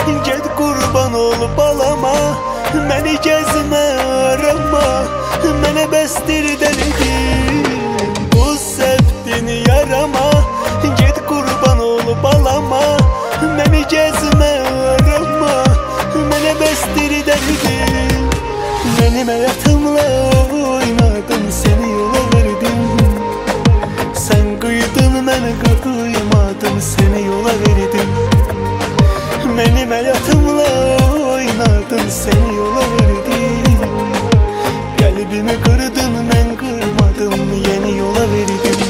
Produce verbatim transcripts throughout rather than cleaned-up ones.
Get qurban ol balama, məni gəzmə arama, mənə bəsdir dəlidim, buz səpdin yarama. Get qurban ol balama, məni gəzmə arama, mənə bəsdir dəlidim. Mənim həyatımla oynadın, səni yola verdim. Sən qıydın, mən qıymadım, səni yola verdim. Mənim həyatımla oynadın, səni yola verdim. Qəlbimi qırdın, mən qırmadım, yeni yola verdim.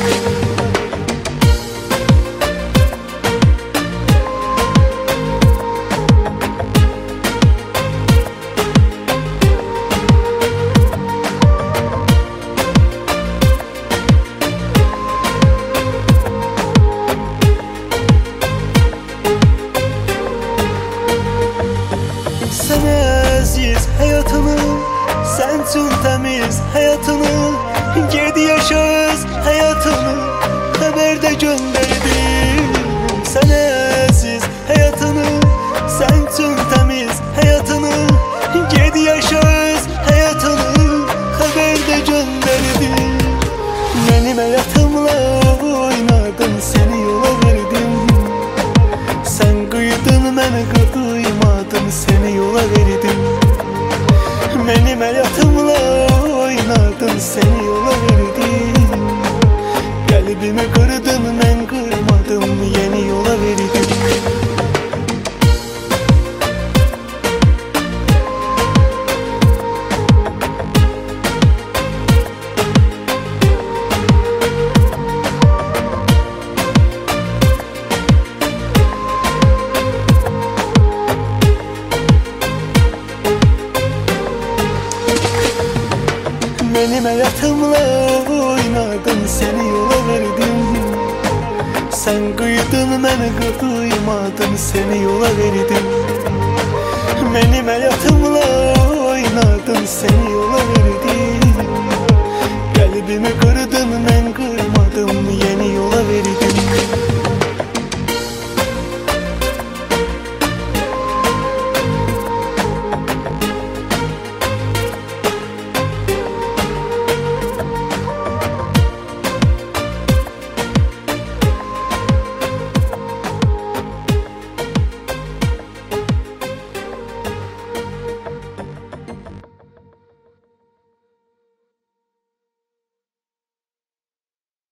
Sən əziz həyatını, sən üçün təmiz həyatını, ged yaşa öz həyatını, xəbərdə göndərdim. Sən əziz həyatını, sən üçün təmiz həyatını, ged yaşa öz həyatını, xəbərdə göndərdim. Mənim həyatımla oynadın, səni yola verdim. Sən qıydın, mən qıymadım, səni yola verdim. Mənim həyatımla oynadın, səni yola verdim. Qəlbimi qırdın, mən qırmadım, yeni yola verdim. Mənim həyatımla oynadın, səni yola verdim. Sən qıydın, mən qıymadım, səni yola verdim. Mənim həyatımla oynadın, səni yola verdim. Qəlbimi qırdın, mən qırmadım.